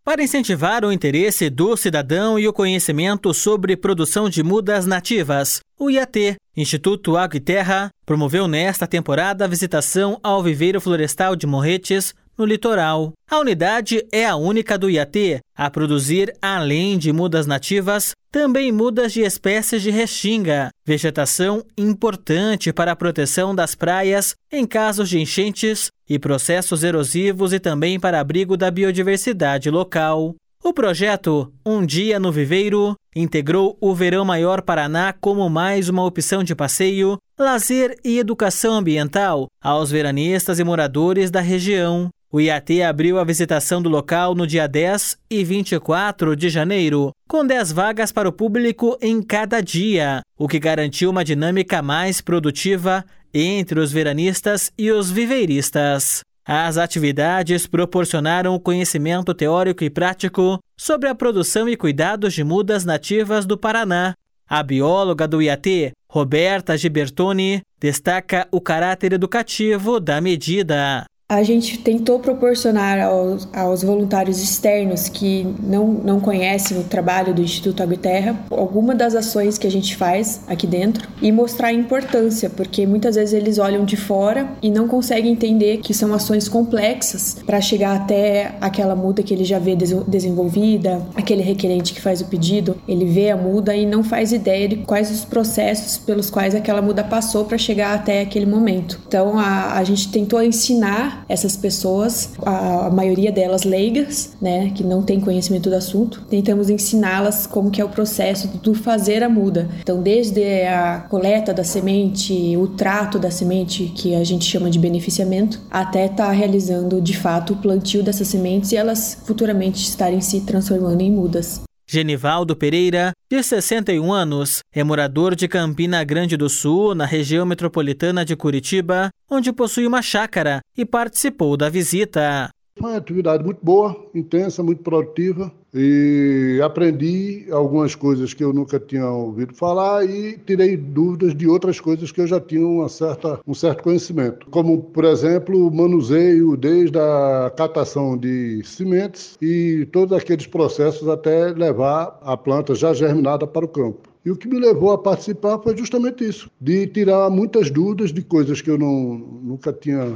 Para incentivar o interesse do cidadão e o conhecimento sobre produção de mudas nativas, o IAT, Instituto Água e Terra, promoveu nesta temporada a visitação ao viveiro florestal de Morretes, no litoral. A unidade é a única do IAT a produzir, além de mudas nativas, também mudas de espécies de restinga, vegetação importante para a proteção das praias em casos de enchentes e processos erosivos e também para abrigo da biodiversidade local. O projeto Um Dia no Viveiro integrou o Verão Maior Paraná como mais uma opção de passeio, lazer e educação ambiental aos veranistas e moradores da região. O IAT abriu a visitação do local no dia 10 e 24 de janeiro, com 10 vagas para o público em cada dia, o que garantiu uma dinâmica mais produtiva entre os veranistas e os viveiristas. As atividades proporcionaram o conhecimento teórico e prático sobre a produção e cuidados de mudas nativas do Paraná. A bióloga do IAT, Roberta Gibertoni, destaca o caráter educativo da medida. A gente tentou proporcionar aos voluntários externos que não conhecem o trabalho do Instituto Água e Terra alguma das ações que a gente faz aqui dentro e mostrar a importância, porque muitas vezes eles olham de fora e não conseguem entender que são ações complexas para chegar até aquela muda que ele já vê desenvolvida, aquele requerente que faz o pedido, ele vê a muda e não faz ideia de quais os processos pelos quais aquela muda passou para chegar até aquele momento. Então a gente tentou ensinar essas pessoas, a maioria delas leigas, né, que não tem conhecimento do assunto, tentamos ensiná-las como que é o processo do fazer a muda. Então, desde a coleta da semente, o trato da semente, que a gente chama de beneficiamento, até estar realizando, de fato, o plantio dessas sementes e elas futuramente estarem se transformando em mudas. Genivaldo Pereira, de 61 anos, é morador de Campina Grande do Sul, na região metropolitana de Curitiba, onde possui uma chácara e participou da visita. Foi uma atividade muito boa, intensa, muito produtiva e aprendi algumas coisas que eu nunca tinha ouvido falar e tirei dúvidas de outras coisas que eu já tinha um certo conhecimento, como, por exemplo, o manuseio desde a catação de sementes e todos aqueles processos até levar a planta já germinada para o campo. E o que me levou a participar foi justamente isso, de tirar muitas dúvidas de coisas que eu nunca tinha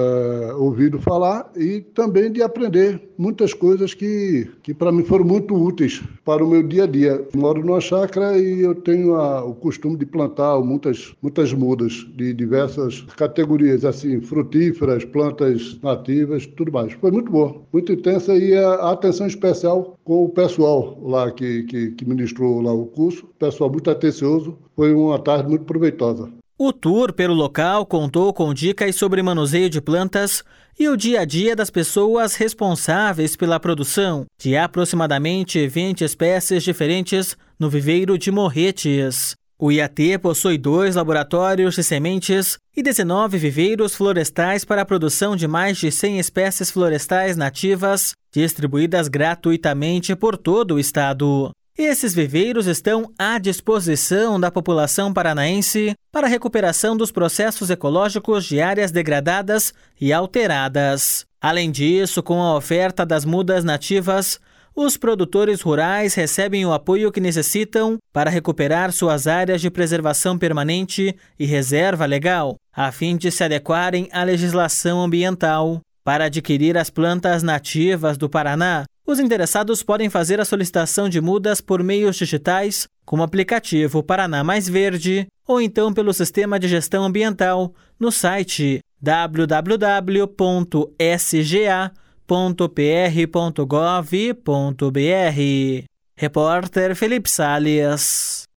ouvido falar e também de aprender muitas coisas que para mim foram muito úteis para o meu dia a dia. Eu moro numa chácara e eu tenho o costume de plantar muitas mudas de diversas categorias, assim, frutíferas, plantas nativas, tudo mais. Foi muito boa, muito intensa e a atenção especial com o pessoal lá que ministrou lá o curso, pessoal muito atencioso, foi uma tarde muito proveitosa. O tour pelo local contou com dicas sobre manuseio de plantas e o dia a dia das pessoas responsáveis pela produção de aproximadamente 20 espécies diferentes no viveiro de Morretes. O IAT possui 2 laboratórios de sementes e 19 viveiros florestais para a produção de mais de 100 espécies florestais nativas, distribuídas gratuitamente por todo o estado. Esses viveiros estão à disposição da população paranaense para a recuperação dos processos ecológicos de áreas degradadas e alteradas. Além disso, com a oferta das mudas nativas, os produtores rurais recebem o apoio que necessitam para recuperar suas áreas de preservação permanente e reserva legal, a fim de se adequarem à legislação ambiental. Para adquirir as plantas nativas do Paraná, os interessados podem fazer a solicitação de mudas por meios digitais, como o aplicativo Paraná Mais Verde, ou então pelo Sistema de Gestão Ambiental, no site www.sga.pr.gov.br. Repórter Felipe Salles.